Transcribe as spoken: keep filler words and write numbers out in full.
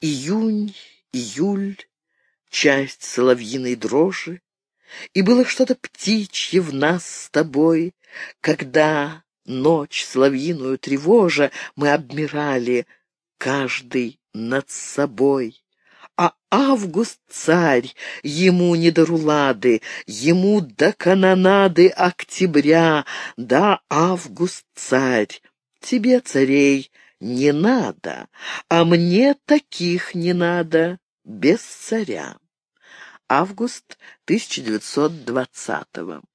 Июнь, июль, часть соловьиной дрожи, и было что-то птичье в нас с тобой, когда, ночь соловьиную тревожа, мы обмирали, каждый над собой. А Август царь, ему не до рулады, ему до канонады октября, да, Август царь, тебе царей не надо, а мне таких не надо без царя. Август тысяча девятьсот двадцатого.